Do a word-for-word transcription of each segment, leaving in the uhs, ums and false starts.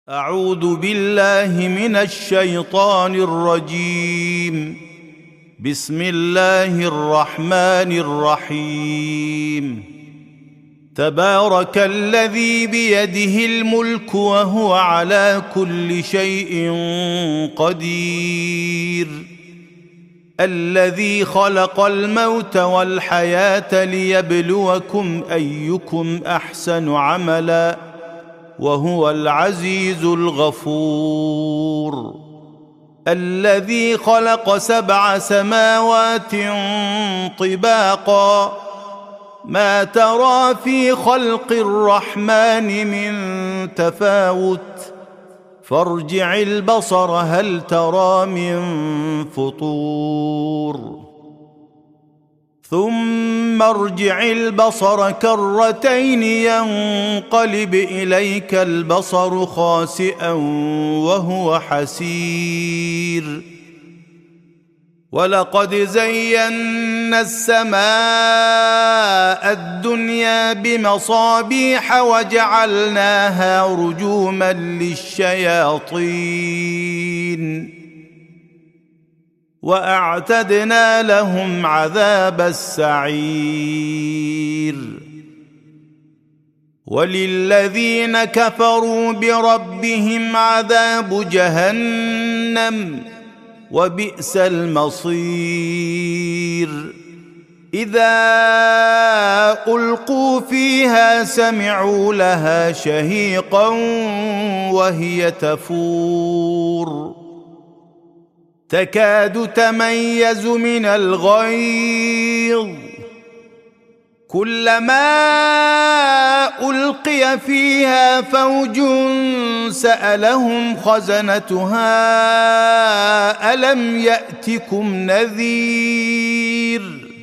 أعوذ بالله من الشيطان الرجيم. بسم الله الرحمن الرحيم. تبارك الذي بيده الملك وهو على كل شيء قدير، الذي خلق الموت والحياة ليبلوكم أيكم أحسن عملا وهو العزيز الغفور. الذي خلق سبع سماوات طباقا، ما ترى في خلق الرحمن من تفاوت، فارجع البصر هل ترى من فطور، ثم ارجع البصر كرتين ينقلب إليك البصر خاسئا وهو حسير. ولقد زينا السماء الدنيا بمصابيح وجعلناها رجوما للشياطين، وأعتدنا لهم عذاب السعير. وللذين كفروا بربهم عذاب جهنم وبئس المصير. إذا ألقوا فيها سمعوا لها شهيقا وهي تفور، تكاد تميز من الغيظ، كلما ألقي فيها فوج سألهم خزنتها ألم يأتكم نذير،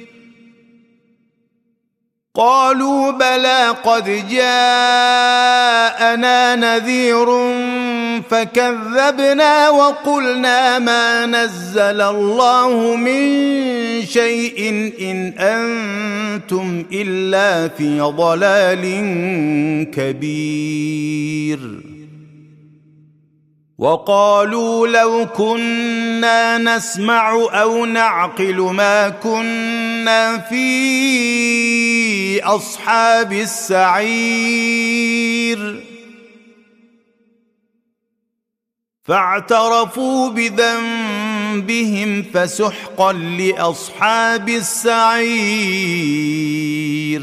قالوا بلى قد جاءنا نذير فكذبنا وقلنا ما نزل الله من شيء إن أنتم إلا في ضلال كبير. وقالوا لو كنا نسمع أو نعقل ما كنا في أصحاب السعير، فاعترفوا بذنبهم فسحقا لأصحاب السعير.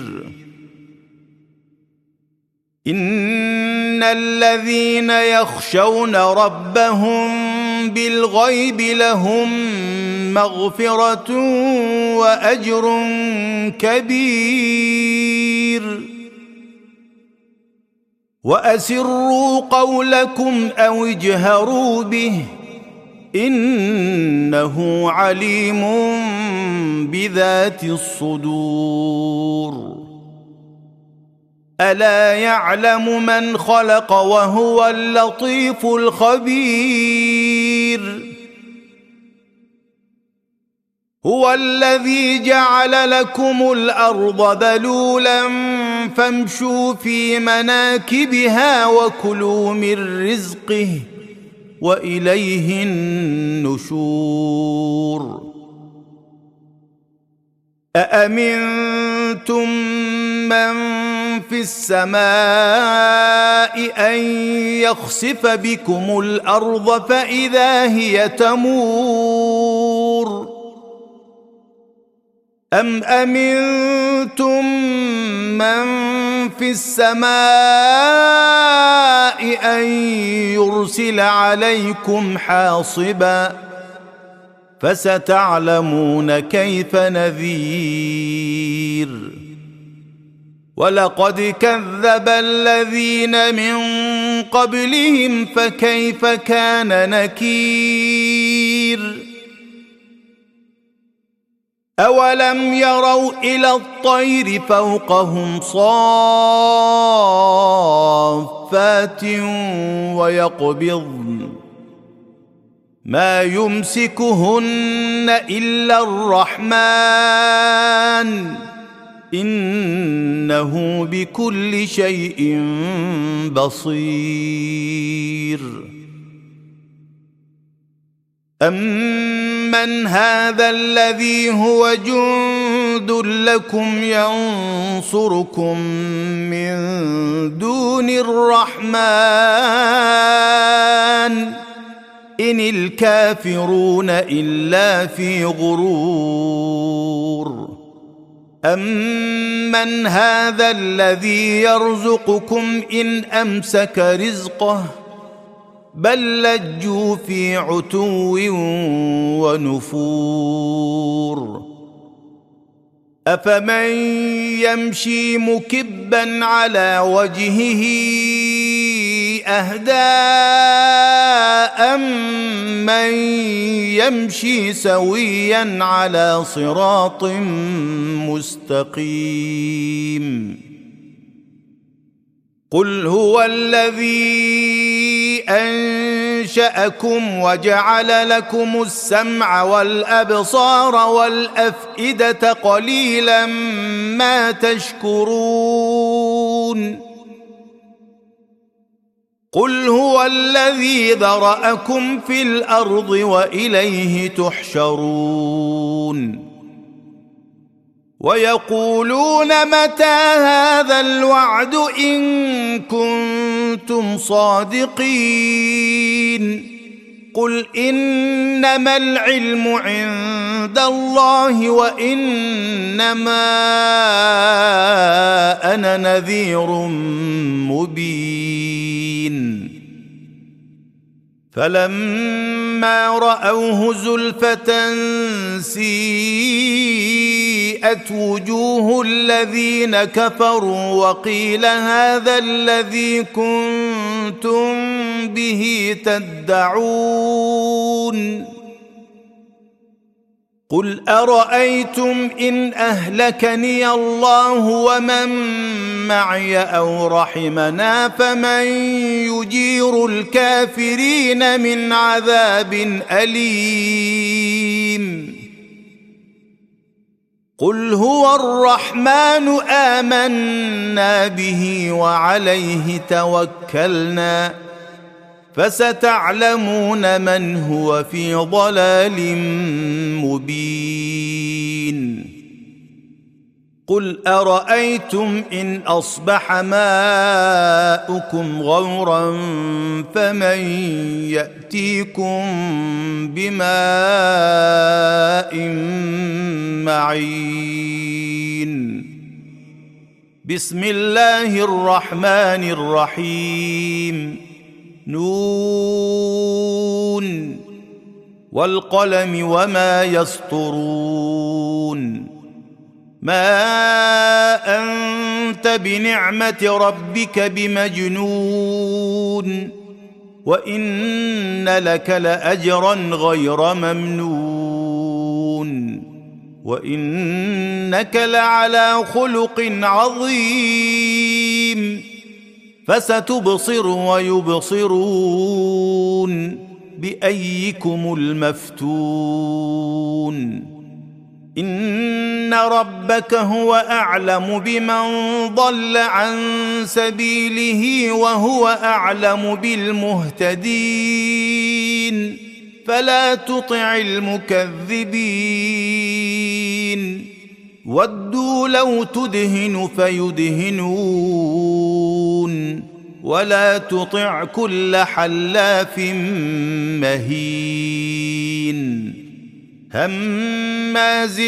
إن الذين يخشون ربهم بالغيب لهم مغفرة وأجر كبير. وأسروا قولكم أو اجهروا به إنه عليم بذات الصدور. ألا يعلم من خلق وهو اللطيف الخبير. هو الذي جعل لكم الأرض ذلولا فامشوا في مناكبها وكلوا من رزقه وإليه النشور. أأمنتم من في السماء أن يخسف بكم الأرض فإذا هي تمور، أم أمنتم من في السماء أن يرسل عليكم حاصبا فستعلمون كيف نذير. ولقد كذب الذين من قبلهم فكيف كان نكير. أولم يروا إلى الطير فوقهم صافات ويقبضن ما يمسكهن إلا الرحمن إنه بكل شيء بصير. أَمَّنْ هَذَا الَّذِي هُوَ جُندٌ لَكُمْ يَنصُرُكُم مِّن دُونِ الرَّحْمَنِ إِنِ الْكَافِرُونَ إِلَّا فِي غُرُورٍ أَمَّنْ هَذَا الَّذِي يَرْزُقُكُمْ إِنْ أَمْسَكَ رِزْقَهُ بل لجوا في عتو ونفور أفمن يمشي مكبا على وجهه أهدى أمن يمشي سويا على صراط مستقيم قل هو الذي أنشأكم وجعل لكم السمع والأبصار والأفئدة قليلا ما تشكرون قل هو الذي ذرأكم في الأرض وإليه تحشرون ويقولون متى هذا الوعد إن كنتم صادقين قل إنما العلم عند الله وإنما أنا نذير مبين فلما رأوه زلفة سيئت وجوه الذين كفروا وقيل هذا الذي كنتم به تدعون قل أرأيتم إن أهلكني الله ومن معي أو رحمنا فمن يجير الكافرين من عذاب أليم قل هو الرحمن آمنا به وعليه توكلنا فستعلمون من هو في ضلال مبين قل أرأيتم إن أصبح ماؤكم غورا فمن يأتيكم بماء معين بسم الله الرحمن الرحيم نون والقلم وما يسطرون ما أنت بنعمة ربك بمجنون وإن لك لأجرا غير ممنون وإنك لعلى خلق عظيم فستبصر ويبصرون بأيكم المفتون إن ربك هو أعلم بمن ضل عن سبيله وهو أعلم بالمهتدين فلا تطع المكذبين ودوا لو تدهن فيدهنون ولا تطع كل حلاف مهين هماز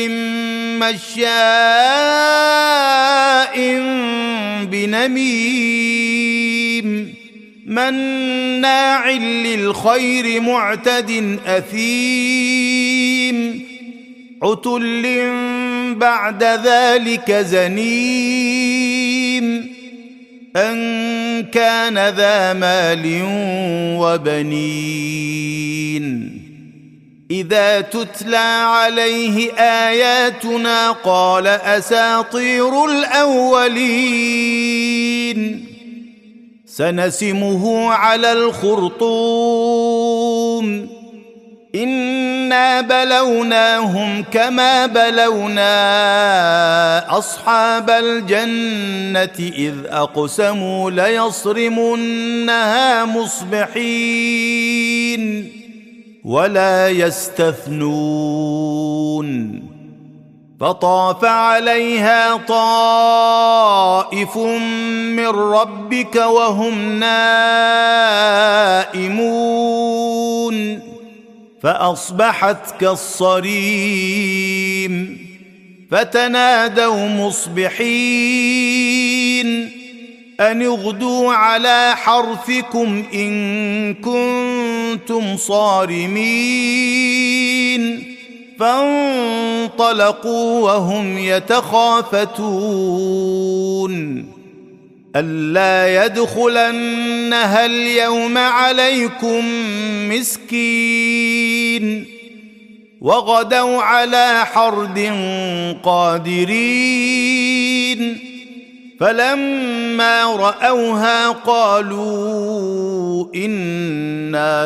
مشاء بنميم مناع للخير معتد أثيم عتل بعد ذلك زنيم أن كان ذا مال وبنين إذا تتلى عليه آياتنا قال أساطير الأولين سنسمه على الخرطوم إنا بلوناهم كما بلونا أصحاب الجنة إذ أقسموا ليصرمنها مصبحين ولا يستثنون فطاف عليها طائف من ربك وهم نائمون فأصبحت كالصريم فتنادوا مصبحين أن اغدوا على حرثكم إن كنتم صارمين فانطلقوا وهم يتخافتون ألا يدخلنها اليوم عليكم مسكين وغدوا على حرد قادرين فلما رأوها قالوا إنا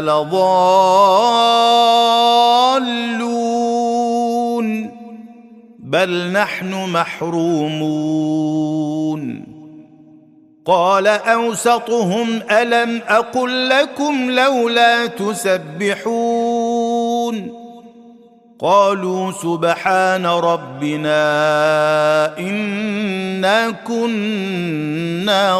لضالون بل نحن محرومون قال أوسطهم ألم أقل لكم لولا تسبحون قالوا سبحان ربنا إنا كنا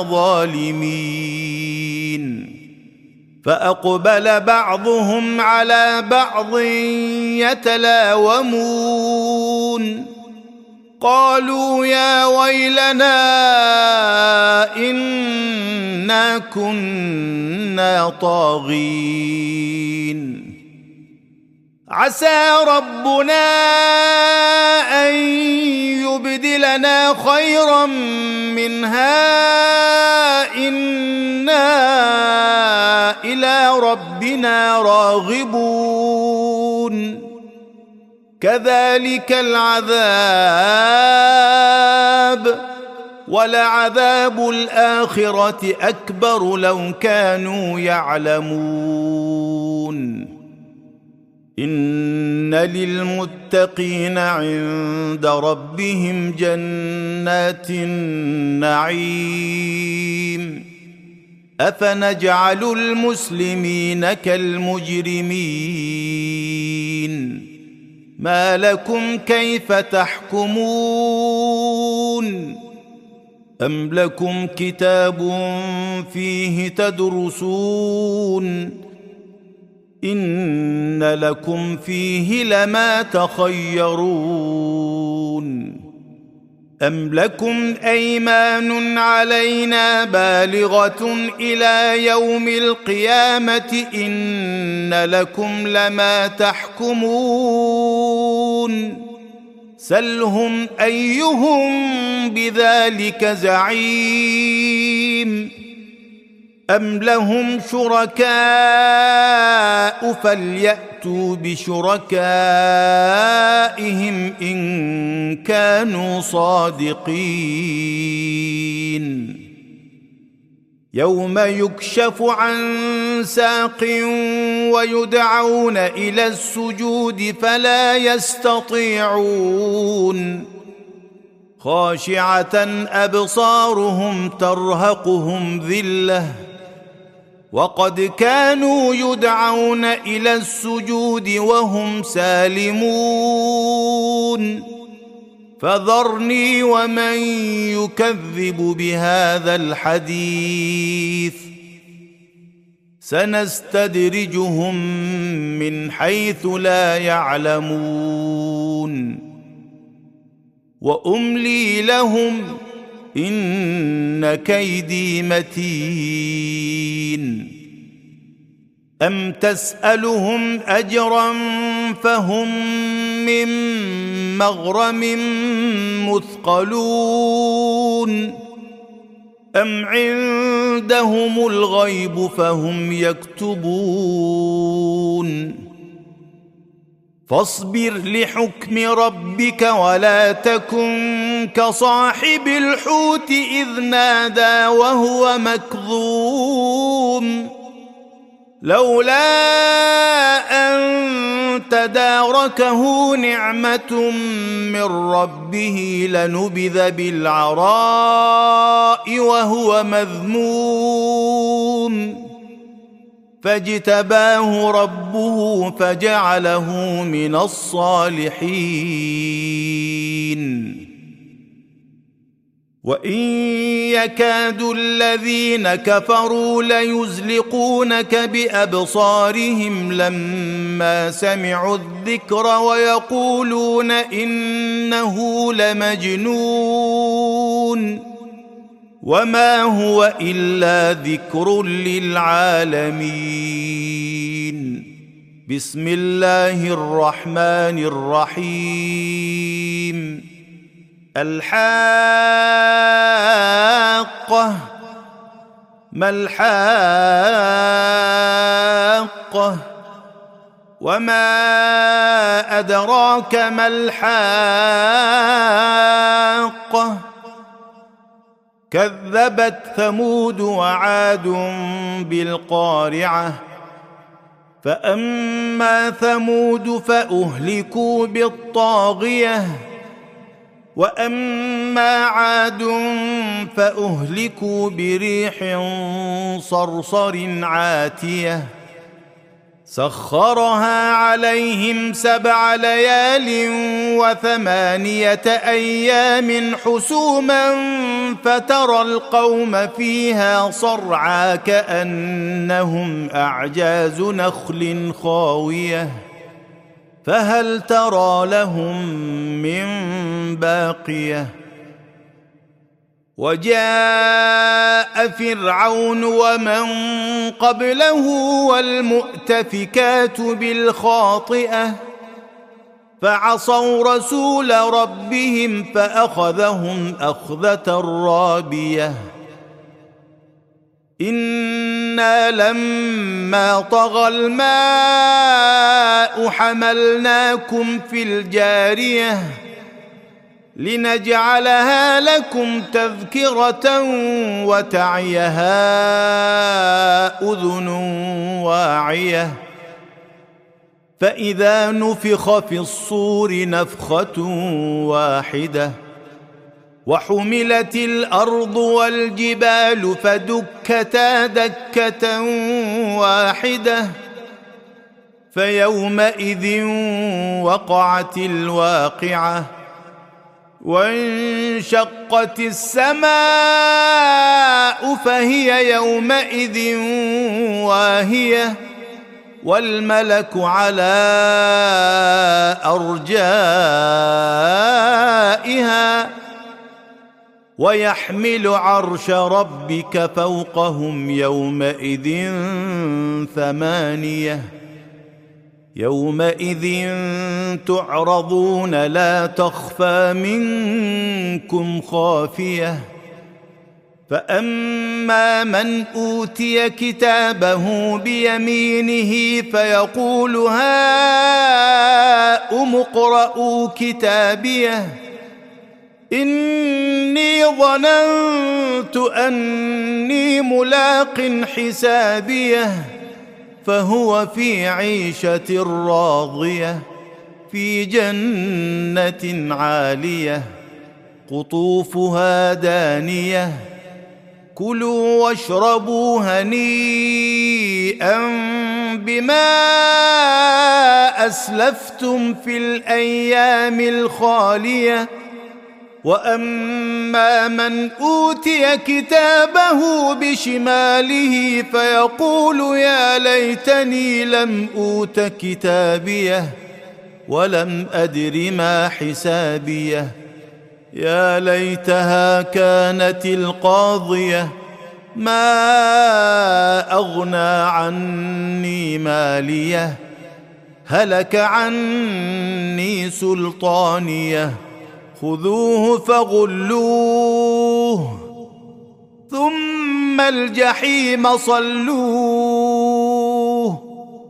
ظالمين فأقبل بعضهم على بعض يتلاومون قالوا يا ويلنا إنا كنا طاغين عسى ربنا أن يبدلنا خيرا منها إنا إلى ربنا راغبون كذلك العذاب ولعذاب الآخرة أكبر لو كانوا يعلمون إن للمتقين عند ربهم جنات النعيم أفنجعل المسلمين كالمجرمين ما لكم كيف تحكمون أم لكم كتاب فيه تدرسون إن لكم فيه لما تخيرون أم لكم أيمان علينا بالغة إلى يوم القيامة إن لكم لما تحكمون سلهم أيهم بذلك زعيم أم لهم شركاء فليأتوا بشركائهم إن كانوا صادقين يوم يكشف عن ساق ويدعون إلى السجود فلا يستطيعون خاشعة أبصارهم ترهقهم ذلة وقد كانوا يدعون إلى السجود وهم سالمون فذرني ومن يكذب بهذا الحديث سنستدرجهم من حيث لا يعلمون وأملي لهم إن كيدي متين أم تسألهم أجرا فهم من مغرم مثقلون أم عندهم الغيب فهم يكتبون فاصبر لحكم ربك ولا تكن كصاحب الحوت إذ نادى وهو مكظوم لولا أن تداركه نعمة من ربه لنبذ بالعراء وهو مذموم فاجتباه ربه فجعله من الصالحين. وإن يكاد الذين كفروا ليزلقونك بأبصارهم لما سمعوا الذكر ويقولون إنه لمجنون وما هو إلا ذكر للعالمين. بسم الله الرحمن الرحيم. الحاقة ما الحاقة وما أدراك ما الحاقة كذبت ثمود وعاد بالقارعة فأما ثمود فأهلكوا بالطاغية وأما عاد فأهلكوا بريح صرصر عاتية سخرها عليهم سبع ليال وثمانية أيام حسوما فترى القوم فيها صرعى كأنهم أعجاز نخل خاوية فهل ترى لهم من باقية. وجاء فرعون ومن قبله والمؤتفكات بالخاطئة فعصوا رسول ربهم فأخذهم أخذة رابية. إنا لما طغى الماء حملناكم في الجارية لنجعلها لكم تذكرة وتعيها أذن واعية فإذا نفخ في الصور نفخة واحدة وحملت الأرض والجبال فدكتا دكة واحدة فيومئذ وقعت الواقعة وانشقت السماء فهي يومئذ واهية والملك على أرجائها ويحمل عرش ربك فوقهم يومئذ ثمانية يومئذ تعرضون لا تخفى منكم خافية فأما من أوتي كتابه بيمينه فيقول هاؤم اقرءوا كتابيه إني ظننت أني ملاق حسابيه فهو في عيشة راضية في جنة عالية قطوفها دانية كلوا واشربوا هنيئا بما أسلفتم في الأيام الخالية وأما من أوتي كتابه بشماله فيقول يا ليتني لم أوت كتابيه ولم أدر ما حسابيه يا ليتها كانت القاضية ما أغنى عني ماليه هلك عني سلطانيه خذوه فغلوه ثم الجحيم صلوه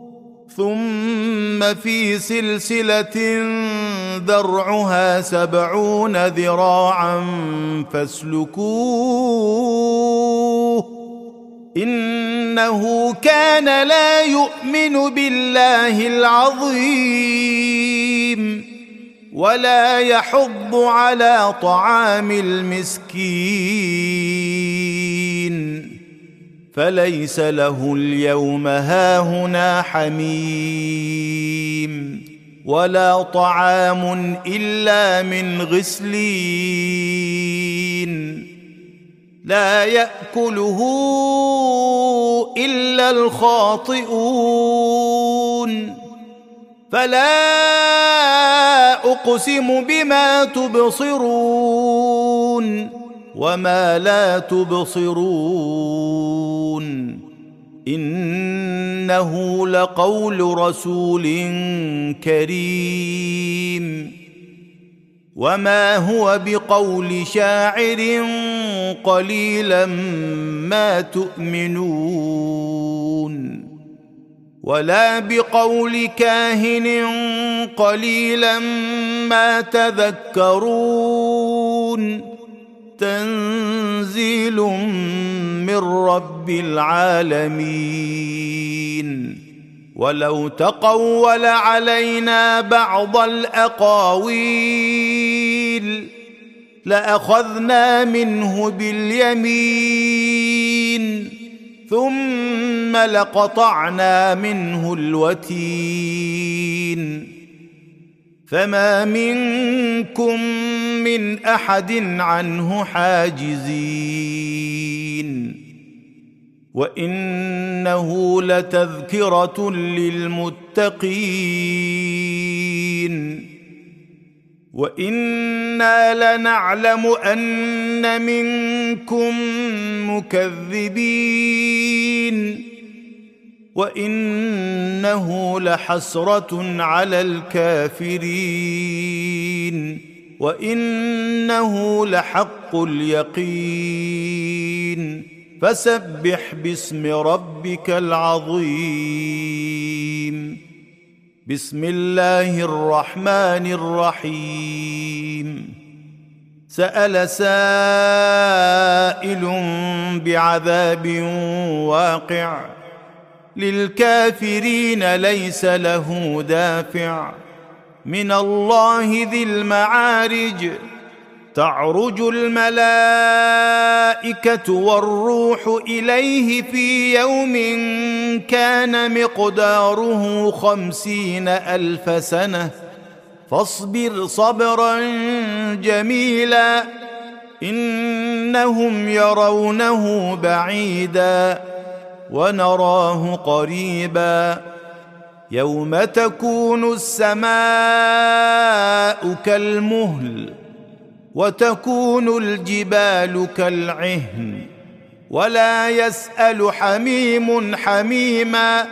ثم في سلسلة ذرعها سبعون ذراعا فاسلكوه إنه كان لا يؤمن بالله العظيم ولا يحض على طعام المسكين فليس له اليوم هاهنا حميم ولا طعام إلا من غسلين لا يأكله إلا الخاطئون فلا أقسم بما تبصرون وما لا تبصرون إنه لقول رسول كريم وما هو بقول شاعر قليلا ما تؤمنون ولا بقول كاهن قليلا ما تذكرون تنزيل من رب العالمين ولو تقول علينا بعض الأقاويل لأخذنا منه باليمين ثم لقطعنا منه الوتين فما منكم من أحد عنه حاجزين وإنه لتذكرة للمتقين وإنا لنعلم أن منكم مكذبين وإنه لحسرة على الكافرين وإنه لحق اليقين فسبح باسم ربك العظيم بسم الله الرحمن الرحيم سأل سائل بعذاب واقع للكافرين ليس له دافع من الله ذي المعارج تعرج الملائكة والروح إليه في يوم كان مقداره خمسين ألف سنة فاصبر صبرا جميلا إنهم يرونه بعيدا ونراه قريبا يوم تكون السماء كالمهل وتكون الجبال كالعهن ولا يسأل حميم حميما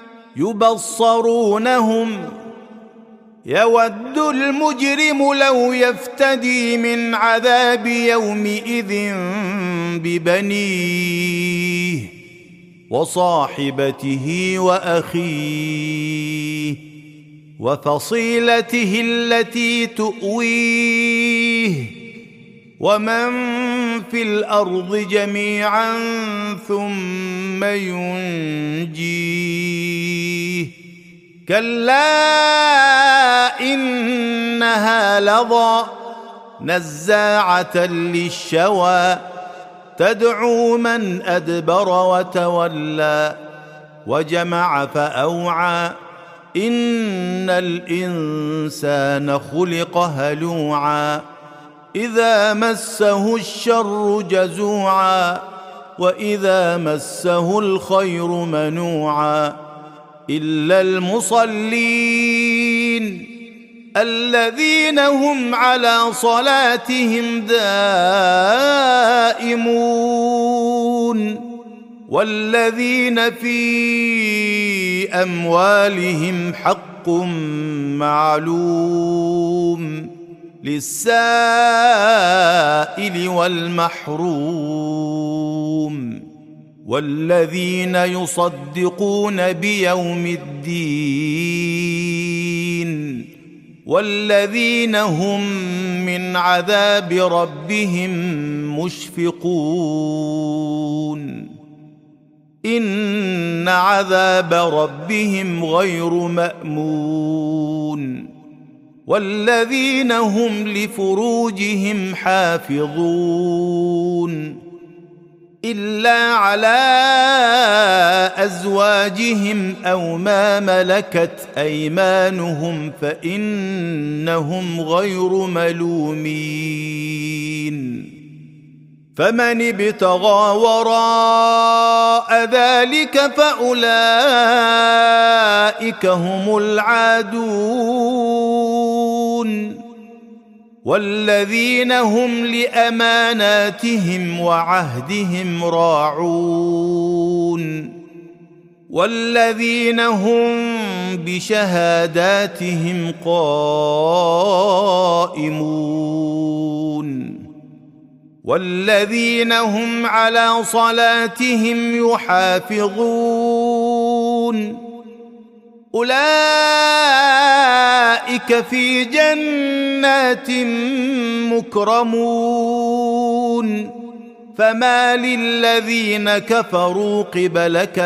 يبصرونهم يود المجرم لو يفتدي من عذاب يومئذ ببنيه وصاحبته وأخيه وفصيلته التي تؤويه ومن في الأرض جميعا ثم ينجيه كلا إنها لظى نزاعة للشوى تدعو من أدبر وتولى وجمع فأوعى إن الإنسان خلق هلوعا إذا مسه الشر جزوعا وإذا مسه الخير منوعا إلا المصلين الذين هم على صلاتهم دائمون والذين في أموالهم حق معلوم للسائل والمحروم والذين يصدقون بيوم الدين والذين هم من عذاب ربهم مشفقون إن عذاب ربهم غير مأمون والذين هم لفروجهم حافظون إلا على أزواجهم أو ما ملكت أيمانهم فإنهم غير ملومين. فمن ابتغى وراء ذلك فأولئك هم العادون. والذين هم لأماناتهم وعهدهم راعون. والذين هم بشهاداتهم قائمون. والذين هم على صلاتهم يحافظون. أولئك في جنات مكرمون. فما للذين كفروا قبلك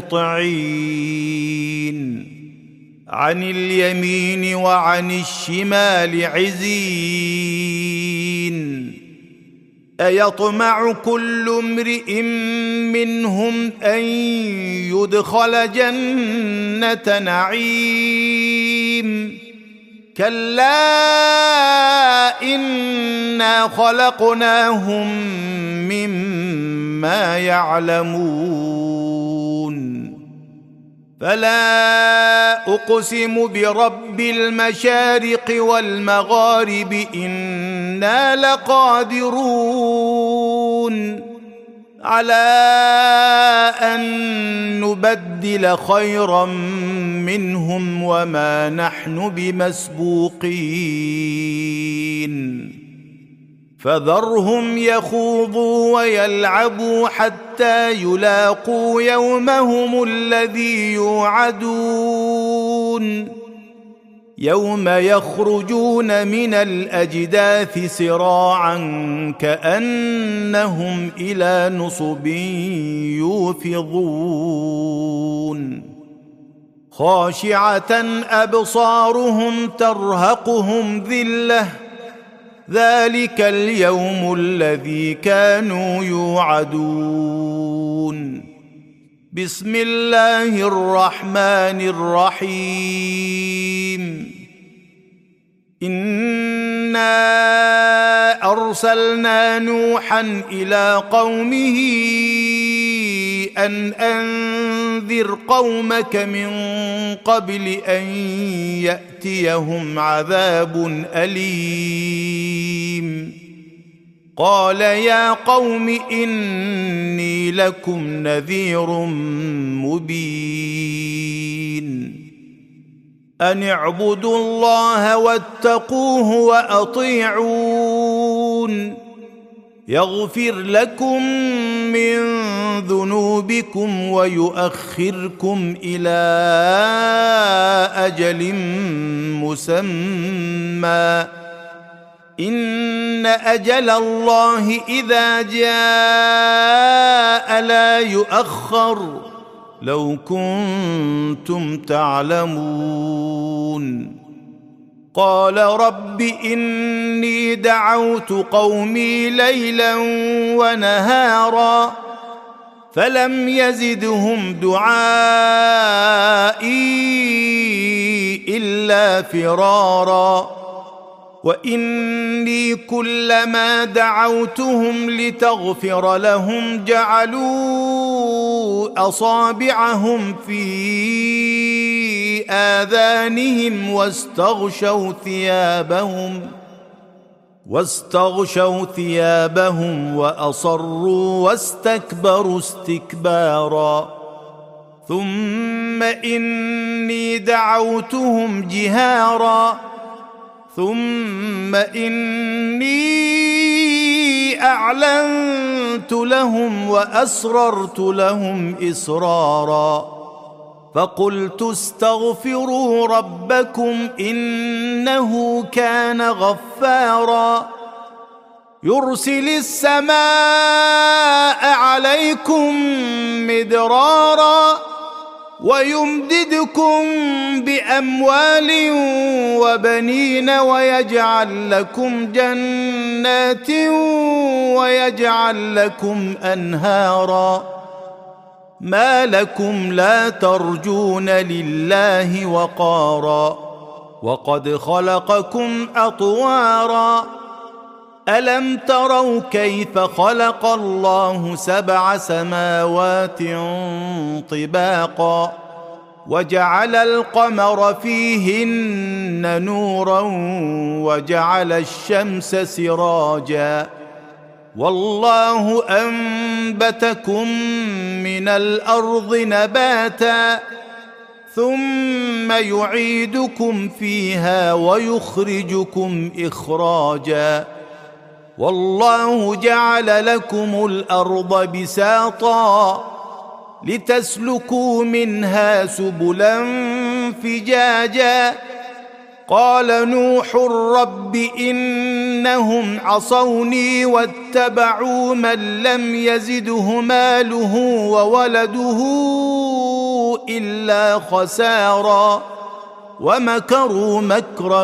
مهطعين. عن اليمين وعن الشمال عزين. أيطمع كل امرئ منهم أن يدخل جنة نعيم. كلا إنا خلقناهم مما يعلمون. فلا أقسم برب المشارق والمغارب إنا لقادرون على أن نبدل خيرا منهم وما نحن بمسبوقين. فذرهم يخوضوا ويلعبوا حتى يلاقوا يومهم الذي يوعدون. يوم يخرجون من الأجداث سراعا كأنهم إلى نصب يوفضون. خاشعة أبصارهم ترهقهم ذلة. ذلك اليوم الذي كانوا يوعدون. بسم الله الرحمن الرحيم. إنا أرسلنا نوحا إلى قومه أن أنذر قومك من قبل أن يأتيهم عذاب أليم. قال يا قوم إني لكم نذير مبين. أن اعبدوا الله واتقوه وأطيعون. يغفر لكم من ذنوبكم ويؤخركم إلى أجل مسمى. إن أجل الله إذا جاء لا يؤخر لو كنتم تعلمون. قال رب إني دعوت قومي ليلا ونهارا فلم يزدهم دعائي إلا فرارا. وإني كلما دعوتهم لتغفر لهم جعلوا أصابعهم في آذانهم واستغشوا ثيابهم واستغشوا ثيابهم وأصروا واستكبروا استكبارا. ثم إني دعوتهم جهارا ثم إني أعلنت لهم وأسررت لهم إسرارا. فقلت استغفروا ربكم إنه كان غفارا. يرسل السماء عليكم مدرارا ويمددكم بأموال وبنين ويجعل لكم جنات ويجعل لكم أنهارا ما لكم لا ترجون لله وقارا وقد خلقكم أطوارا ألم تروا كيف خلق الله سبع سماوات طباقا وجعل القمر فيهن نورا وجعل الشمس سراجا والله أنبتكم من الأرض نباتا ثم يعيدكم فيها ويخرجكم إخراجا والله جعل لكم الأرض بساطا لتسلكوا منها سبلا فجاجا قال نوح رب إنهم عصوني واتبعوا من لم يزده ماله وولده إلا خسارا ومكروا مكرا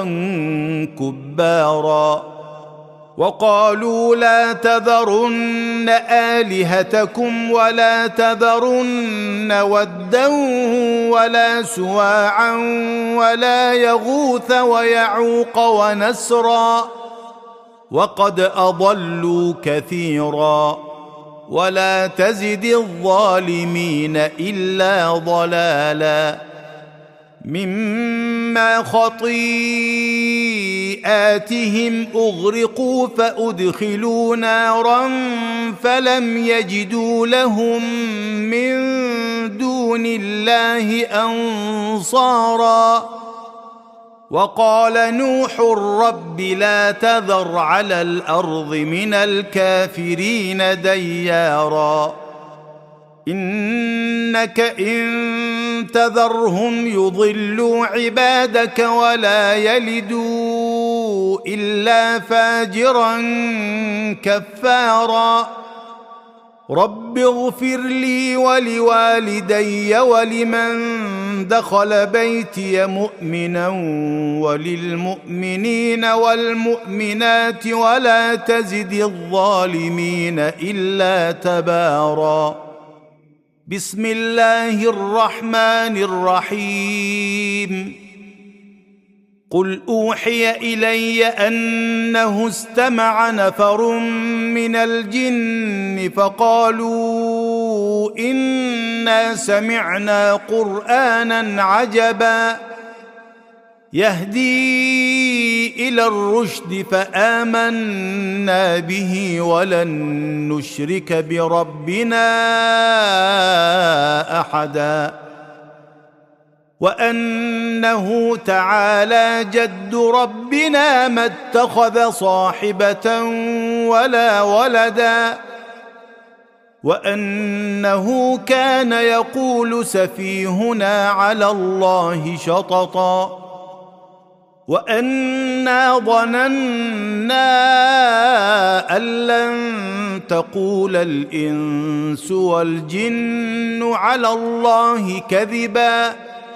كبارا وقالوا لا تذرن آلهتكم ولا تذرن ودا ولا سواعا ولا يغوث ويعوق ونسرا وقد أضلوا كثيرا ولا تزد الظالمين إلا ضلالا مما خطيئاتهم أغرقوا فأدخلوا نارا فلم يجدوا لهم من دون الله أنصارا وقال نوح رب لا تذر على الأرض من الكافرين ديارا إنك إن تذرهم يضلوا عبادك ولا يلدوا إلا فاجرا كفارا رب اغفر لي ولوالدي ولمن دخل بيتي مؤمنا وللمؤمنين والمؤمنات ولا تزد الظالمين إلا تبارا بسم الله الرحمن الرحيم قل أوحي إلي أنه استمع نفر من الجن فقالوا إنا سمعنا قرآنا عجبا يهدي إلى الرشد فآمنا به ولن نشرك بربنا أحدا وأنه تعالى جد ربنا ما اتخذ صاحبة ولا ولدا وأنه كان يقول سفيهنا على الله شططا وأنا ظننا أن لن تقول الإنس والجن على الله كذبا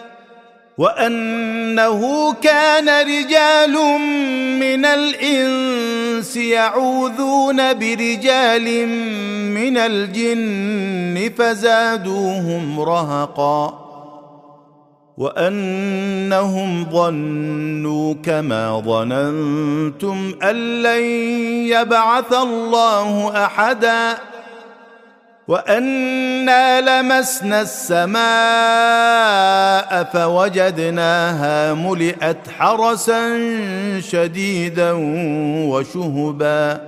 وأنه كان رجال من الإنس يعوذون برجال من الجن فزادوهم رهقا وأنهم ظنوا كما ظننتم أن لن يبعث الله أحدا وأنا لمسنا السماء فوجدناها ملئت حرسا شديدا وشهبا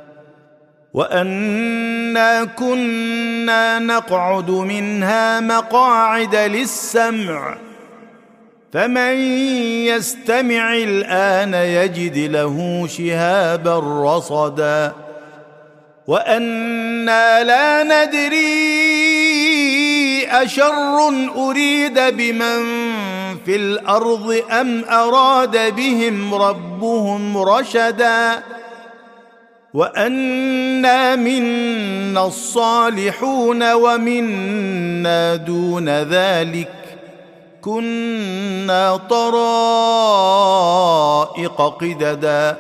وأنا كنا نقعد منها مقاعد للسمع فمن يستمع الآن يجد له شهابا رصدا وأنا لا ندري أشر أريد بمن في الأرض أم أراد بهم ربهم رشدا وأنا منا الصالحون ومنا دون ذلك كنا طرائق قددا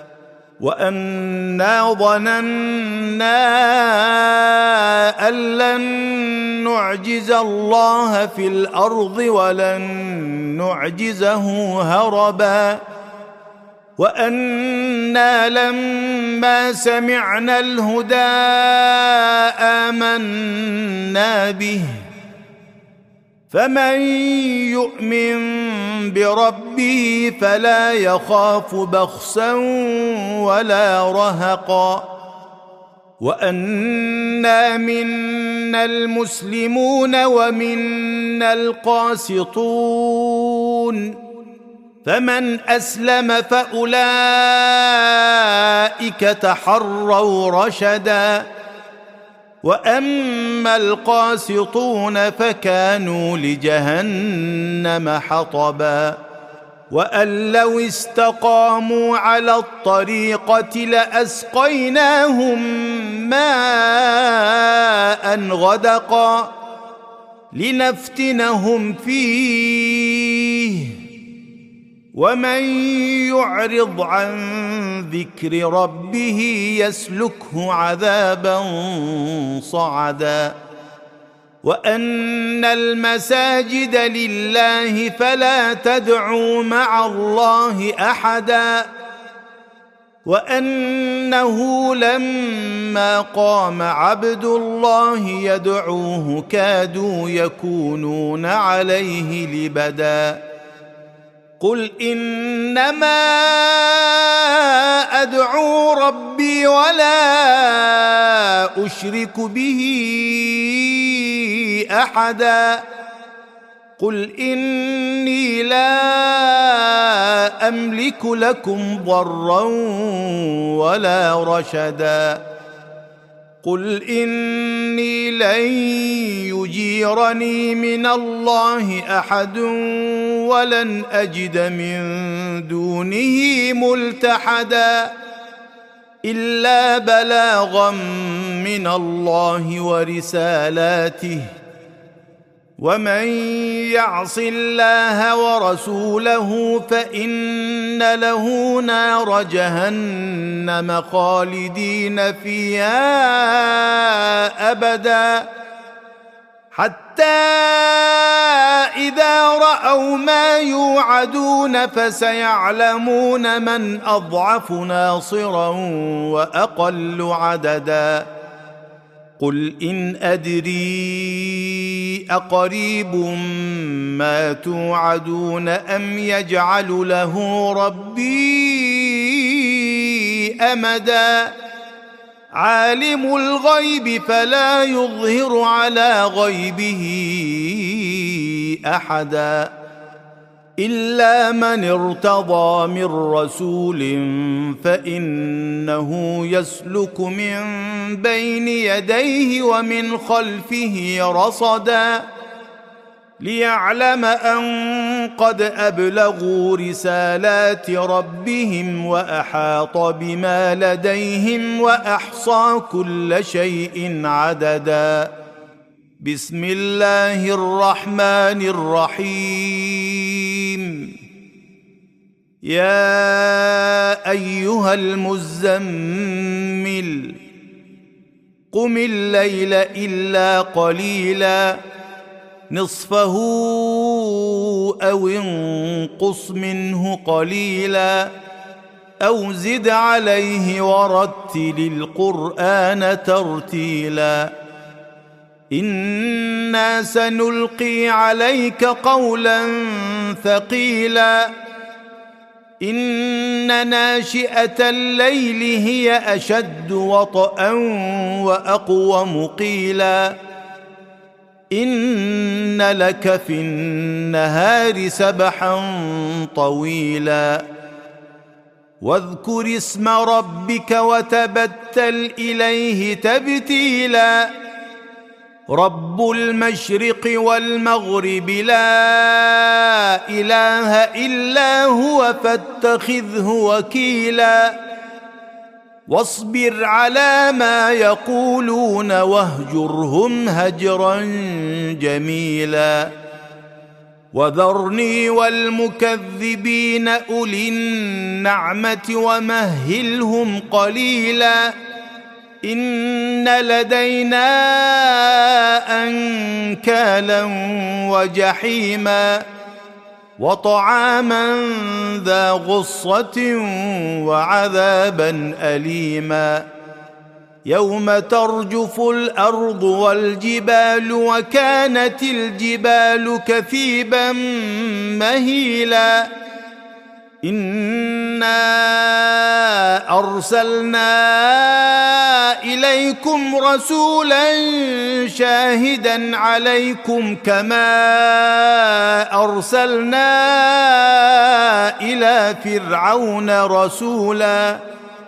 وأنا ظننا أن لن نعجز الله في الأرض ولن نعجزه هربا وأنا لما سمعنا الهدى آمنا به فمن يؤمن بربه فلا يخاف بخسا ولا رهقا وأنا منا المسلمون ومنا القاسطون فمن أسلم فأولئك تحروا رشدا وأما القاسطون فكانوا لجهنم حطبا وأن لو استقاموا على الطريقة لأسقيناهم ماء غدقا لنفتنهم فيه ومن يعرض عن ذكر ربه يسلكه عذابا صعدا وأن المساجد لله فلا تدعوا مع الله أحدا وأنه لما قام عبد الله يدعوه كادوا يكونون عليه لبدا قل إنما أدعو ربي ولا أشرك به أحدا قل إني لا أملك لكم ضرا ولا رشدا قل إني لن يجيرني من الله أحد ولن أجد من دونه ملتحدا إلا بلاغا من الله ورسالاته ومن يعص الله ورسوله فإن له نار جهنم خالدين فيها أبدا حتى إذا رأوا ما يوعدون فسيعلمون من أضعف ناصرا وأقل عددا قل إن أدري أقريب ما توعدون أم يجعل له ربي أمدا عالم الغيب فلا يظهر على غيبه أحدا إلا من ارتضى من رسول فإنه يسلك من بين يديه ومن خلفه رصدا ليعلم أن قد أبلغوا رسالات ربهم وأحاط بما لديهم وأحصى كل شيء عددا بسم الله الرحمن الرحيم يا أيها المزمل قم الليل إلا قليلا نصفه أو انقص منه قليلا أو زد عليه ورتل القرآن ترتيلا إنا سنلقي عليك قولا ثقيلا إن ناشئة الليل هي أشد وطئا وأقوم قيلا إن لك في النهار سبحا طويلا واذكر اسم ربك وتبتل إليه تبتيلا رب المشرق والمغرب لا إله إلا هو فاتخذه وكيلا واصبر على ما يقولون واهجرهم هجرا جميلا وذرني والمكذبين أولي النعمة ومهلهم قليلا إن لدينا أنكالا وجحيما وطعاما ذا غصة وعذابا أليما يوم ترجف الأرض والجبال وكانت الجبال كثيبا مهيلا إنا أرسلنا إليكم رسولا شاهدا عليكم كما أرسلنا إلى فرعون رسولا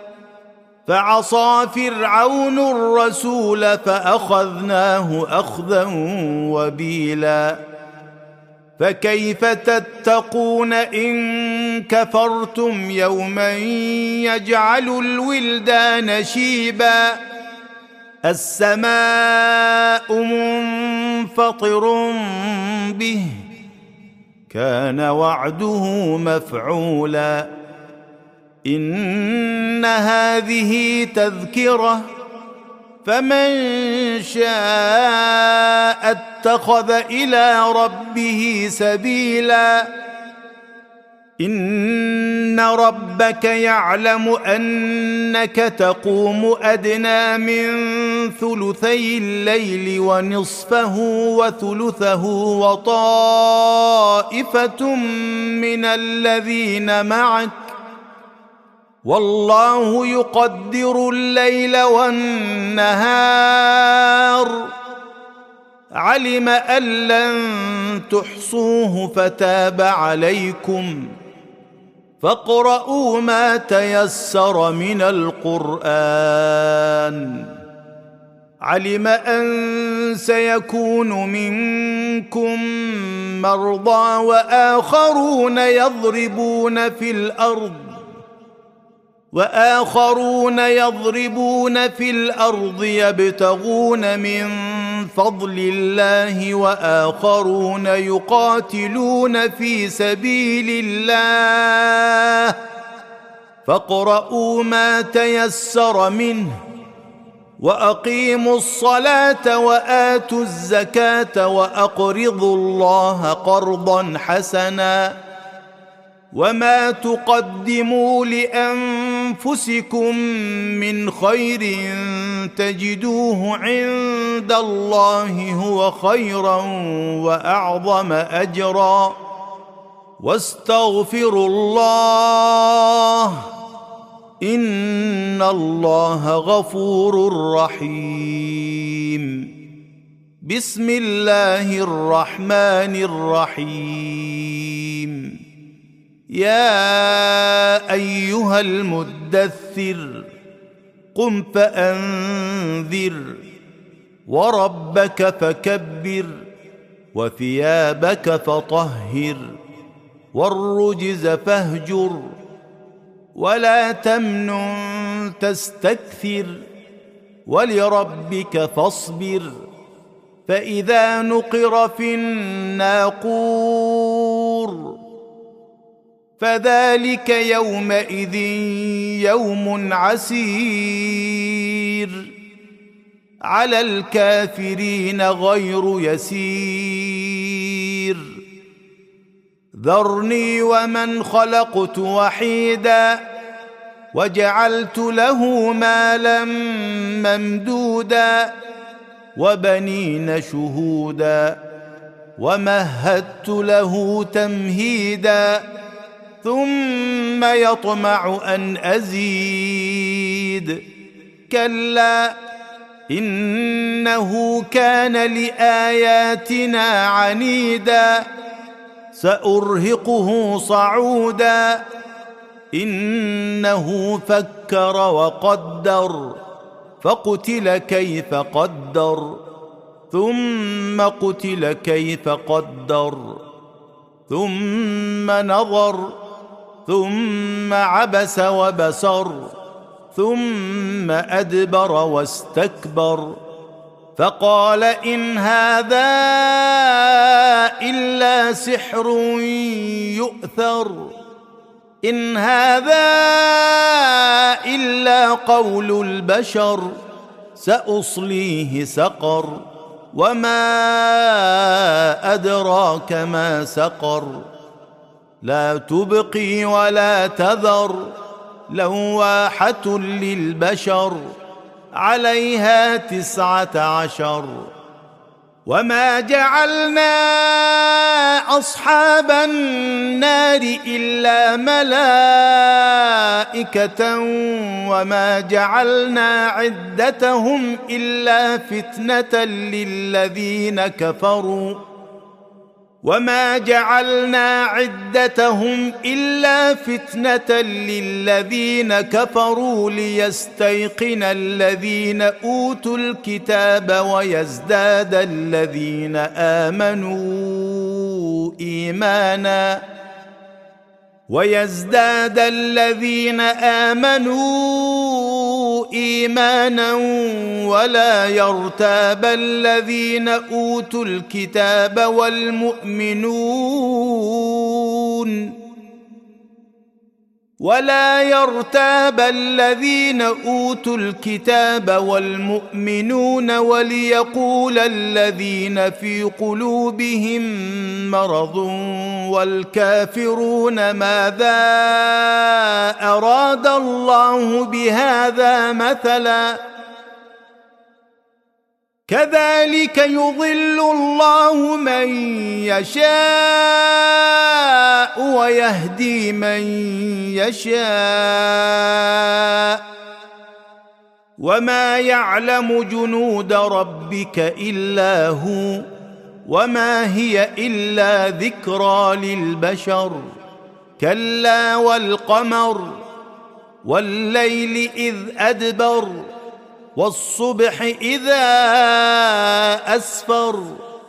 فعصى فرعون الرسول فأخذناه أخذا وبيلا فكيف تتقون إن كفرتم يوما يجعل الولدان شيبا السماء منفطر به كان وعده مفعولا إن هذه تذكرة فمن شاء اتخذ إلى ربه سبيلا إن ربك يعلم أنك تقوم أدنى من ثلثي الليل ونصفه وثلثه وطائفة من الذين معك والله يقدر الليل والنهار علم أن لن تحصوه فتاب عليكم فاقرؤوا ما تيسر من القرآن علم أن سيكون منكم مرضى وآخرون يضربون في الأرض وآخرون يضربون في الأرض يبتغون من فضل الله وآخرون يقاتلون في سبيل الله فاقرؤوا ما تيسر منه وأقيموا الصلاة وآتوا الزكاة وأقرضوا الله قرضا حسنا وما تقدموا لأنفسكم من خير تجدوه عند الله هو خيرا وأعظم أجرا واستغفروا الله إن الله غفور رحيم بسم الله الرحمن الرحيم يا أيها المدثر قم فأنذر وربك فكبر وثيابك فطهر والرجز فاهجر ولا تمنن تستكثر ولربك فاصبر فإذا نقر في الناقور فذلك يومئذ يوم عسير على الكافرين غير يسير ذرني ومن خلقت وحيدا وجعلت له مالا ممدودا وبنين شهودا ومهدت له تمهيدا ثم يطمع أن أزيد كلا إنه كان لآياتنا عنيدا سأرهقه صعودا إنه فكر وقدر فقتل كيف قدر ثم قتل كيف قدر ثم نظر ثم عبس وبسر ثم أدبر واستكبر فقال إن هذا إلا سحر يؤثر إن هذا إلا قول البشر سأصليه سقر وما أدراك ما سقر لا تبقي ولا تذر لواحة للبشر عليها تسعة عشر وما جعلنا أصحاب النار إلا ملائكة وما جعلنا عدتهم إلا فتنة للذين كفروا وما جعلنا عدتهم إلا فتنة للذين كفروا ليستيقن الذين أوتوا الكتاب ويزداد الذين آمنوا إيمانا ويزداد الذين آمنوا إيمانا ولا يرتاب الذين أوتوا الكتاب والمؤمنون ولا يرتاب الذين أوتوا الكتاب والمؤمنون وليقول الذين في قلوبهم مرض والكافرون ماذا أراد الله بهذا مثلا كذلك يضل الله من يشاء ويهدي من يشاء وما يعلم جنود ربك إلا هو وما هي إلا ذكرى للبشر كلا والقمر والليل إذ أدبر والصبح إذا أسفر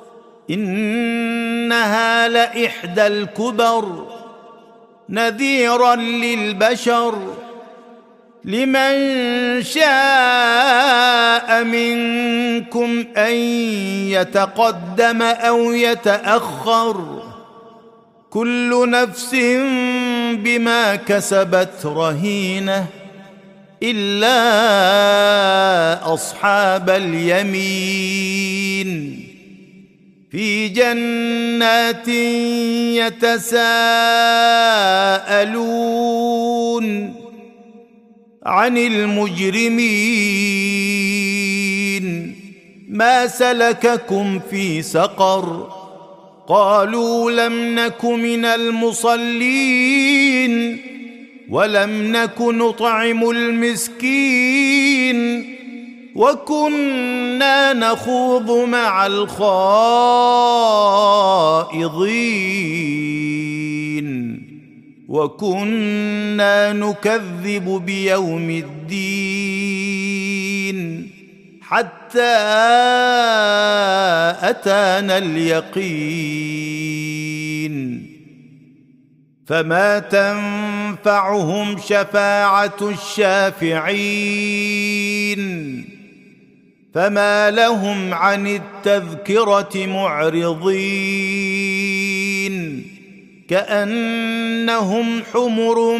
إنها لإحدى الكبر نذيرا للبشر لمن شاء منكم أن يتقدم أو يتأخر كل نفس بما كسبت رهينة إلا أصحاب اليمين في جنات يتساءلون عن المجرمين ما سلككم في سقر قالوا لم نك من المصلين ولم نك نطعم المسكين وكنا نخوض مع الخائضين وكنا نكذب بيوم الدين حتى أتانا اليقين فما تنفعهم شفاعة الشافعين فما لهم عن التذكرة معرضين كأنهم حمر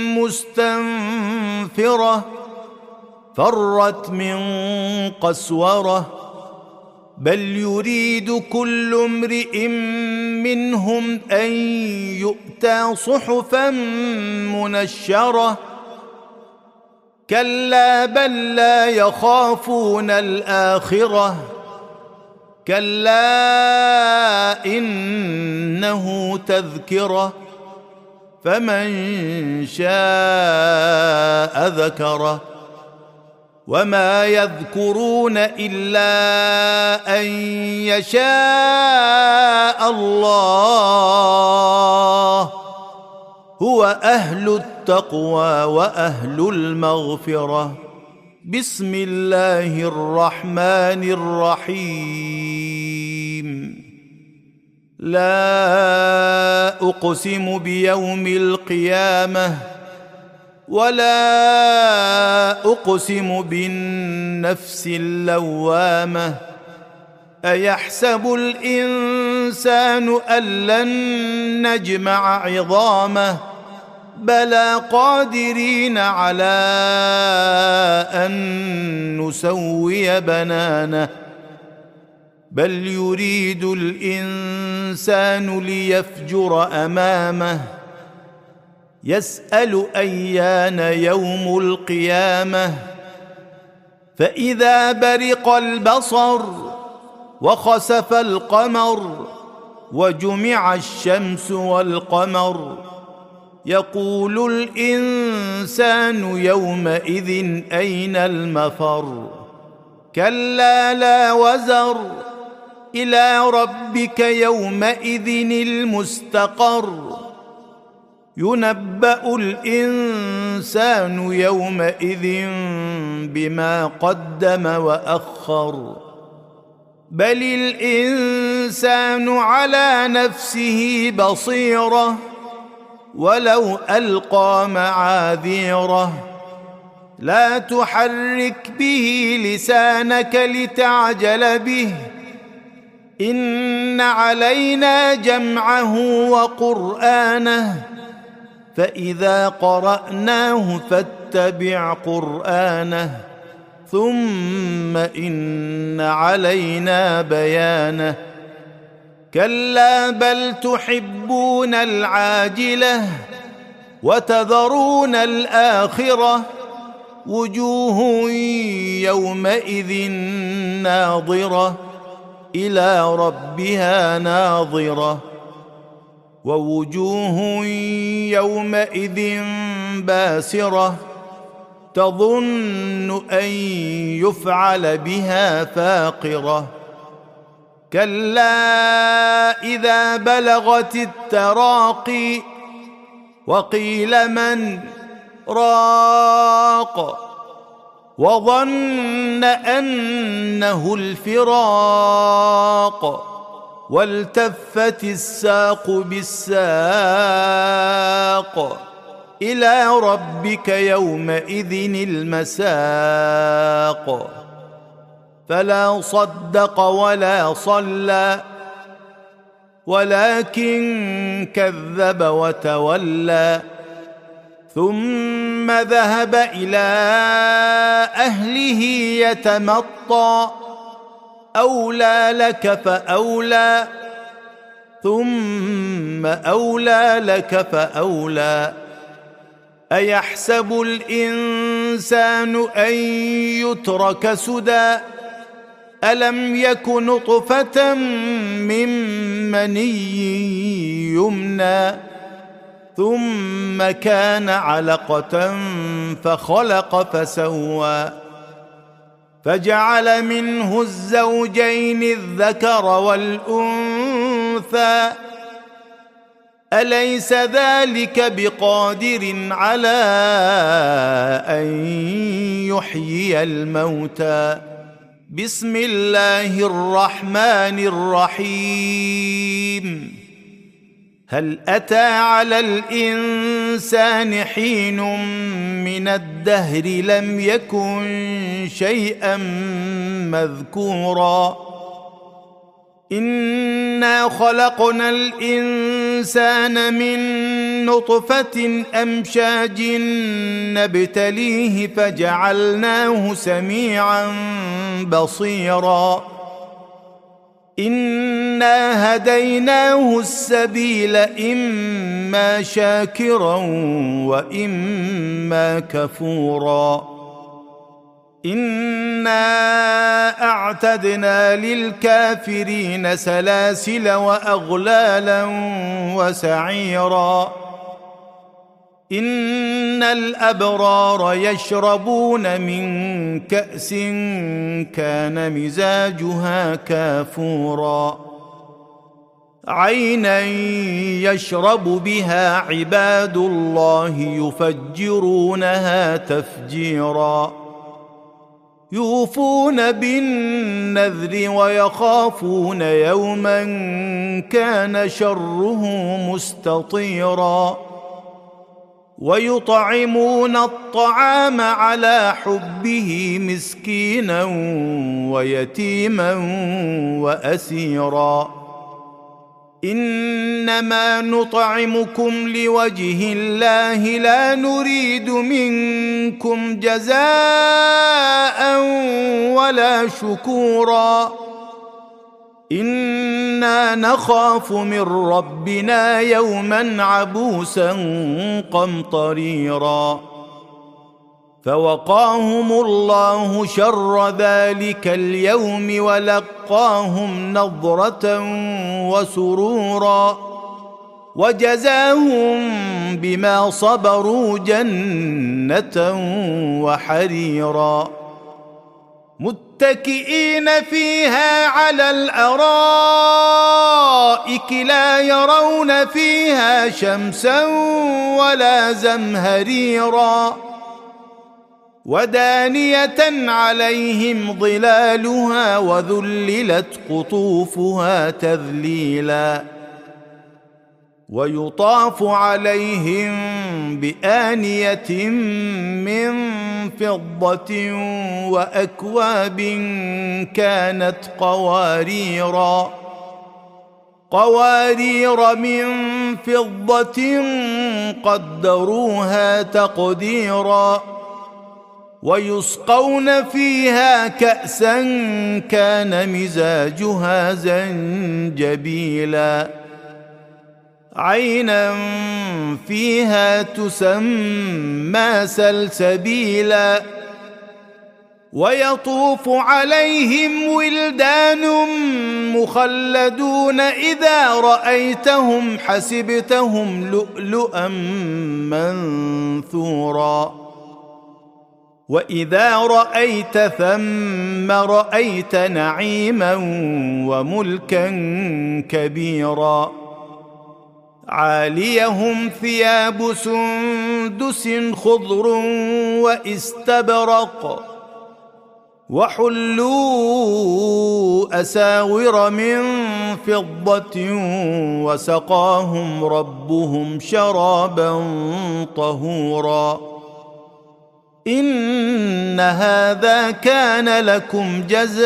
مستنفرة فرت من قسورة بل يريد كل امرئ منهم أن يؤتى صحفا منشرة كلا بل لا يخافون الآخرة كلا إنه تذكرة فمن شاء ذكره وما يذكرون إلا أن يشاء الله هو أهل التقوى وأهل المغفرة بسم الله الرحمن الرحيم لا أقسم بيوم القيامة ولا أقسم بالنفس اللوامة أيحسب الإنسان أن لن نجمع عظامه بلى قادرين على أن نسوي بنانه بل يريد الإنسان ليفجر أمامه يسأل أيان يوم القيامة فإذا برق البصر وخسف القمر وجمع الشمس والقمر يقول الإنسان يومئذ أين المفر كلا لا وزر إلى ربك يومئذ المستقر ينبأ الإنسان يومئذ بما قدم وأخر بل الإنسان على نفسه بصيرة ولو ألقى معاذيره لا تحرك به لسانك لتعجل به إن علينا جمعه وقرآنه فإذا قرأناه فاتبع قرآنه ثم إن علينا بيانه كلا بل تحبون العاجلة وتذرون الآخرة وجوه يومئذ ناظرة إلى ربها ناظرة ووجوه يومئذ باسرة تظن أن يفعل بها فاقرة كلا إذا بلغت التراقي وقيل من راق وظن أنه الفراق والتفت الساق بالساق إلى ربك يومئذ المساق فلا صدق ولا صلى ولكن كذب وتولى ثم ذهب إلى أهله يتمطى أولى لك فأولى ثم أولى لك فأولى أيحسب الإنسان أن يترك سدى ألم يك نطفة من مني يمنى ثم كان علقة فخلق فسوى فجعل منه الزوجين الذكر والأنثى أليس ذلك بقادر على أن يحيي الموتى بسم الله الرحمن الرحيم هل أتى على الإنسان حين من الدهر لم يكن شيئا مذكورا إنا خلقنا الإنسان من نطفة أمشاج نبتليه فجعلناه سميعا بصيرا إنا هديناه السبيل إما شاكرا وإما كفورا إنا أعتدنا للكافرين سلاسل وأغلالا وسعيرا إن الأبرار يشربون من كأس كان مزاجها كافورا عينا يشرب بها عباد الله يفجرونها تفجيرا يوفون بالنذر ويخافون يوما كان شره مستطيرا ويطعمون الطعام على حبه مسكينا ويتيما وأسيرا إنما نطعمكم لوجه الله لا نريد منكم جزاء ولا شكورا إنا نخاف من ربنا يوما عبوسا قمطريرا فوقاهم الله شر ذلك اليوم ولقاهم نضرة وسرورا وجزاهم بما صبروا جنة وحريرا متكئين فيها على الأرائك لا يرون فيها شمسا ولا زمهريرا ودانية عليهم ظلالها وذللت قطوفها تذليلا ويطاف عليهم بآنية من فضة وأكواب كانت قواريرا قوارير من فضة قدروها تقديرا ويسقون فيها كأسا كان مزاجها زنجبيلا عينا فيها تسمى سلسبيلا ويطوف عليهم ولدان مخلدون إذا رأيتهم حسبتهم لؤلؤا منثورا وإذا رأيت ثم رأيت نعيما وملكا كبيرا عاليهم ثياب سندس خضر واستبرق وحلوا أساور من فضة وسقاهم ربهم شرابا طهورا إن هذا كان لكم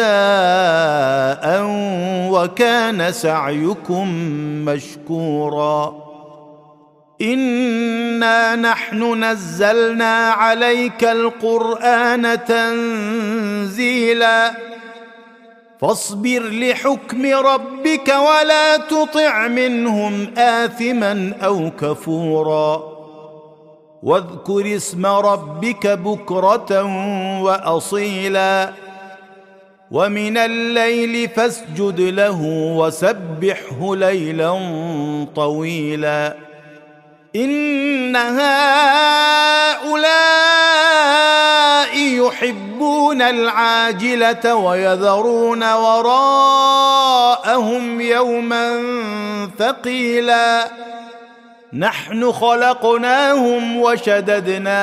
جزاء وكان سعيكم مشكورا إنا نحن نزلنا عليك القرآن تنزيلا فاصبر لحكم ربك ولا تطع منهم آثما أو كفورا واذكر اسم ربك بكرة وأصيلا ومن الليل فاسجد له وسبحه ليلا طويلا إن هؤلاء يحبون العاجلة ويذرون وراءهم يوما ثقيلا نحن خلقناهم وشددنا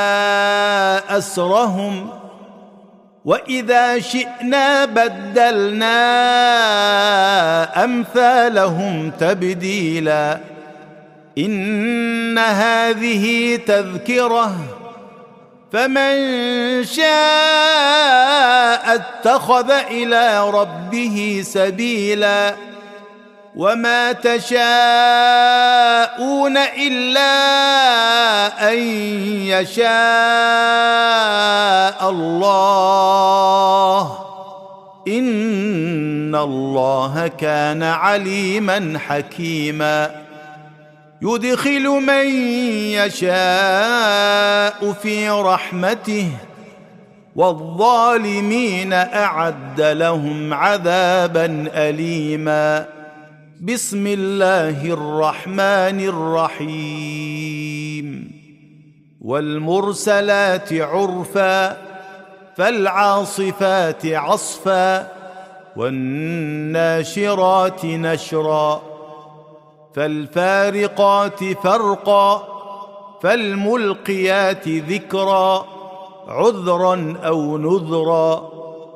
أسرهم وإذا شئنا بدلنا أمثالهم تبديلا إن هذه تذكرة فمن شاء اتخذ إلى ربه سبيلا وما تشاءون إلا أن يشاء الله إن الله كان عليما حكيما يدخل من يشاء في رحمته والظالمين أعد لهم عذابا أليما بسم الله الرحمن الرحيم والمرسلات عرفا فالعاصفات عصفا والناشرات نشرا فالفارقات فرقا فالملقيات ذكرا عذرا أو نذرا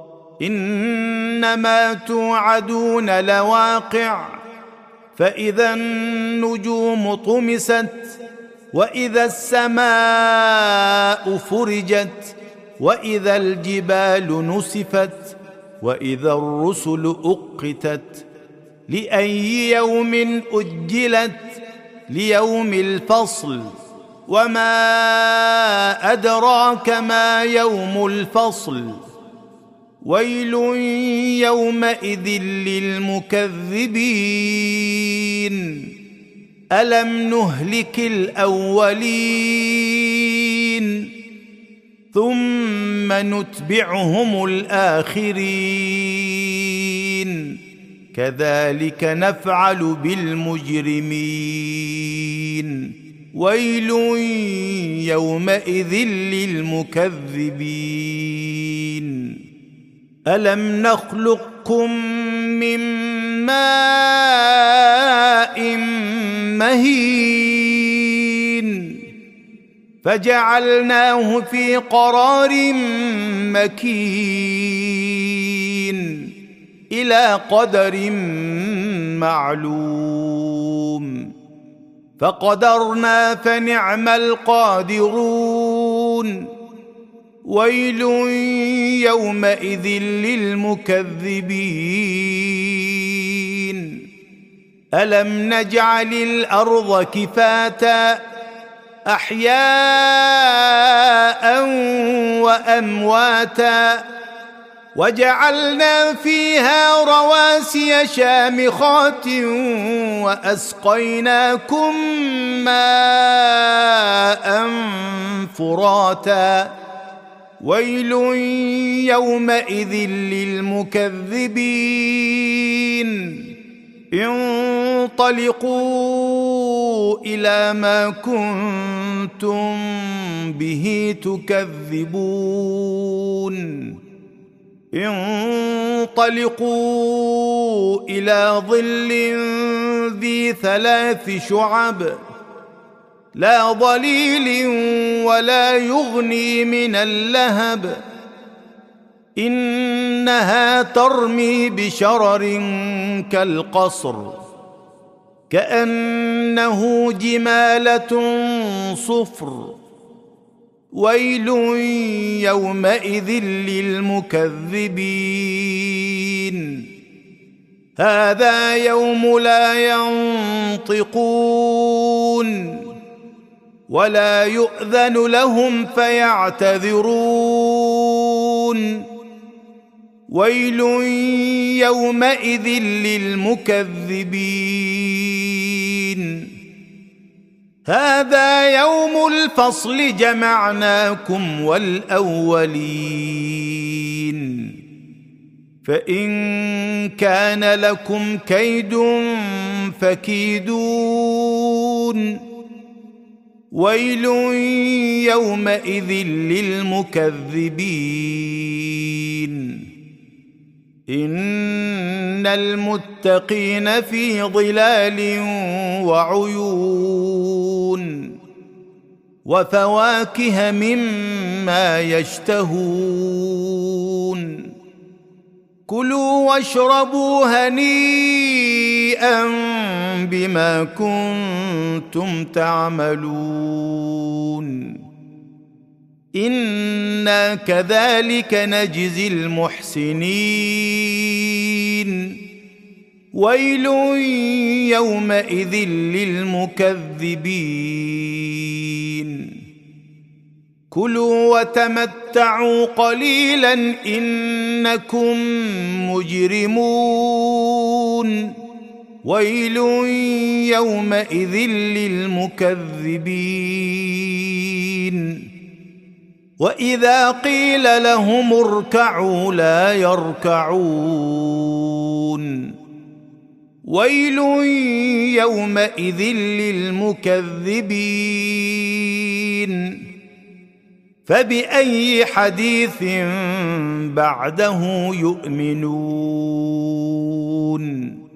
إنما توعدون لواقع فإذا النجوم طمست وإذا السماء فرجت وإذا الجبال نسفت وإذا الرسل أقتت لأي يوم أجلت ليوم الفصل وما أدراك ما يوم الفصل ويل يومئذ للمكذبين ألم نهلك الأولين ثم نتبعهم الآخرين كذلك نفعل بالمجرمين ويل يومئذ للمكذبين ألم نخلقكم من ماء مهين فجعلناه في قرار مكين إلى قدر معلوم فقدرنا فنعم القادرون ويل يومئذ للمكذبين ألم نجعل الأرض كفاتا أحياء وأمواتا وجعلنا فيها رواسي شامخات وأسقيناكم ماء فراتا ويل يومئذ للمكذبين انطلقوا إلى ما كنتم به تكذبون انطلقوا إلى ظل ذي ثلاث شعب لا ظليل ولا يغني من اللهب إنها ترمي بشرر كالقصر كأنه جمالة صفر ويل يومئذ للمكذبين هذا يوم لا ينطقون ولا يؤذن لهم فيعتذرون ويل يومئذ للمكذبين هذا يوم الفصل جمعناكم والأولين فإن كان لكم كيد فكيدون ويل يومئذ للمكذبين إن المتقين في ظلال وعيون وفواكه مما يشتهون كلوا واشربوا هنيئا بما كنتم تعملون إنا كذلك نجزي المحسنين ويل يومئذ للمكذبين كلوا وتمتعوا قليلا إنكم مجرمون ويل يومئذ للمكذبين وإذا قيل لهم اركعوا لا يركعون ويل يومئذ للمكذبين فبأي حديث بعده يؤمنون